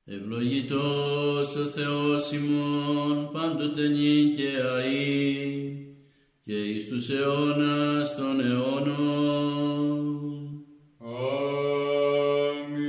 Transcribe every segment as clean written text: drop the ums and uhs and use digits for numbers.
Ευλογητός ο Θεός ημών πάντοτε νυν και αεί και εις τους αιώνας των αιώνων. Αμήν.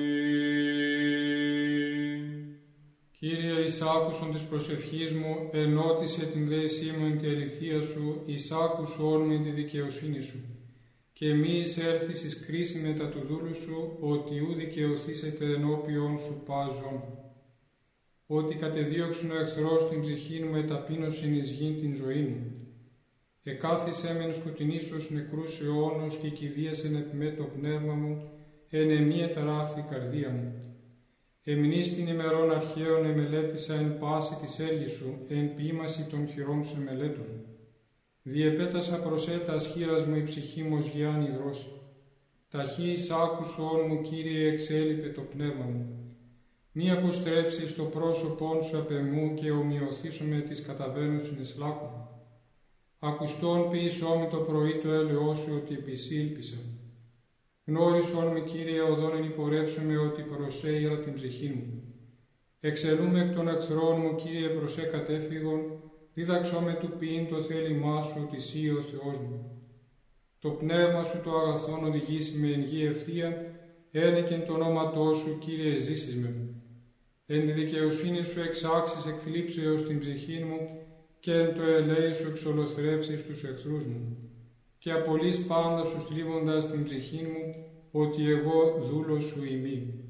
Κύριε, εις άκουσον της προσευχής μου, ενώτισε την δέσή μου εν τη αληθεία σου, εις άκουσον με τη δικαιοσύνη σου. Και μη εισέλθεις εις κρίση μετά του δούλου σου, ότι ου δικαιωθήσετε ενώπιον σου πάζον. Ότι κατεδίωξουν ο εχθρός την ψυχή μου, εταπείνωσιν εις γην την ζωή μου. Εκάθισέ μεν σκοτεινής ως νεκρούς αιώνος και κηδίασεν επιμέ το πνεύμα μου, εν εμή εταράχθη καρδία μου. Εμνείς την ημερών αρχαίων εμελέτησα εν πάση της έργης σου, εν ποίημαση των χειρών σου εμελέτων. Διεπέτασα προσέτας χείρας μου η ψυχή μου ως γιάν υδρώσει. Ταχύης άκουσον μου, Κύριε, εξέλιπε το πνεύμα μου. Μη αποστρέψεις το πρόσωπόν σου απ' εμού και ομοιωθήσω με τις καταβαίνουσιν εις λάκκον. Ακουστόν ποιησόν το πρωί το έλεος σου, ότι επισήλπισα. Γνώρισον με, Κύριε, οδόν εν υπορεύσομαι, ότι προσέειρα την ψυχή μου. Εξελούμε εκ των εχθρών μου, Κύριε, προσέ κατέφυγον, δίδαξό με του ποιήν το θέλημά σου, ότι εσύ ο Θεός μου. Το πνεύμα σου το αγαθόν οδηγήσει με εν γη ευθεία, ένεκεν το ονόματό σου, Κύριε, ζήσεις με. Εν τη δικαιοσύνη σου εξάξεις εκθλίψεως την ψυχή μου και εν το ελέη σου εξολοθρεύσεις τους εχθρούς μου. Και απολύς πάντα σου στρίβοντας την ψυχή μου, ότι εγώ δούλος σου ημί.